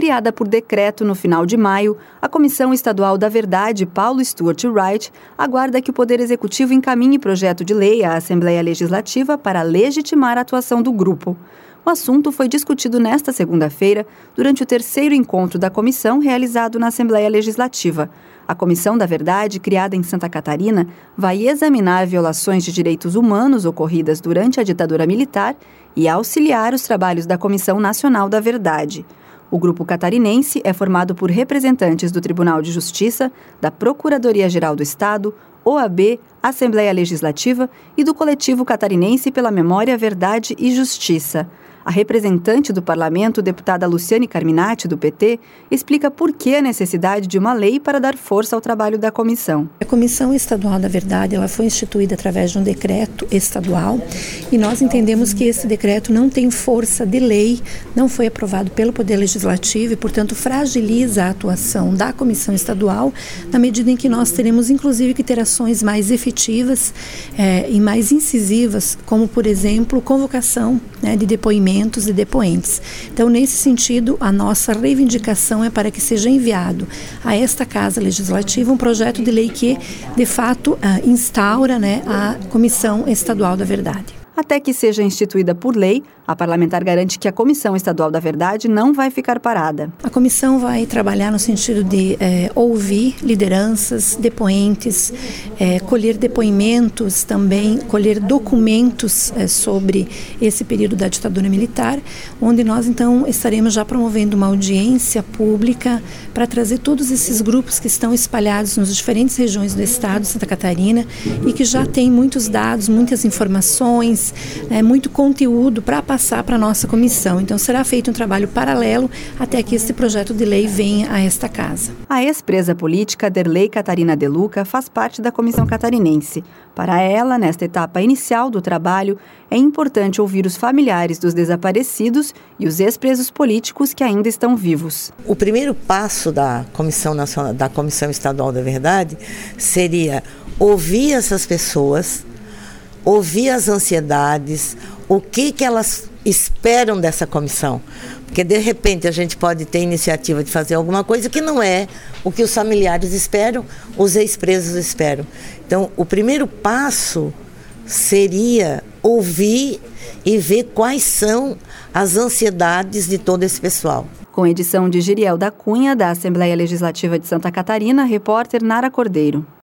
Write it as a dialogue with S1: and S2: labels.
S1: Criada por decreto no final de maio, a Comissão Estadual da Verdade, Paulo Stuart Wright, aguarda que o Poder Executivo encaminhe projeto de lei à Assembleia Legislativa para legitimar a atuação do grupo. O assunto foi discutido nesta segunda-feira, durante o terceiro encontro da comissão realizado na Assembleia Legislativa. A Comissão da Verdade, criada em Santa Catarina, vai examinar violações de direitos humanos ocorridas durante a ditadura militar e auxiliar os trabalhos da Comissão Nacional da Verdade. O grupo catarinense é formado por representantes do Tribunal de Justiça, da Procuradoria-Geral do Estado, OAB, Assembleia Legislativa e do Coletivo Catarinense pela Memória, Verdade e Justiça. A representante do Parlamento, deputada Luciane Carminati, do PT, explica por que a necessidade de uma lei para dar força ao trabalho da comissão.
S2: A Comissão Estadual da Verdade ela foi instituída através de um decreto estadual e nós entendemos que esse decreto não tem força de lei, não foi aprovado pelo Poder Legislativo e, portanto, fragiliza a atuação da Comissão Estadual na medida em que nós teremos, inclusive, que ter ações mais efetivas e mais incisivas, como, por exemplo, convocação de depoimentos e depoentes. Então, nesse sentido, a nossa reivindicação é para que seja enviado a esta Casa Legislativa um projeto de lei que, de fato, instaura a Comissão Estadual da Verdade.
S1: Até que seja instituída por lei, a parlamentar garante que a Comissão Estadual da Verdade não vai ficar parada.
S2: A comissão vai trabalhar no sentido de ouvir lideranças, depoentes, colher depoimentos também, colher documentos sobre esse período da ditadura militar, onde nós então estaremos já promovendo uma audiência pública para trazer todos esses grupos que estão espalhados nas diferentes regiões do estado de Santa Catarina e que já têm muitos dados, muitas informações, muito conteúdo para passar para a nossa comissão. Então será feito um trabalho paralelo até que esse projeto de lei venha a esta casa.
S1: A ex-presa política Derlei Catarina De Luca faz parte da Comissão Catarinense. Para ela, nesta etapa inicial do trabalho, é importante ouvir os familiares dos desaparecidos e os ex-presos políticos que ainda estão vivos.
S3: O primeiro passo da Comissão Nacional, da Comissão Estadual da Verdade seria ouvir essas pessoas, ouvir as ansiedades, o que elas esperam dessa comissão. Porque, de repente, a gente pode ter iniciativa de fazer alguma coisa que não é o que os familiares esperam, os ex-presos esperam. Então, o primeiro passo seria ouvir e ver quais são as ansiedades de todo esse pessoal.
S1: Com edição de Giriel da Cunha, da Assembleia Legislativa de Santa Catarina, repórter Nara Cordeiro.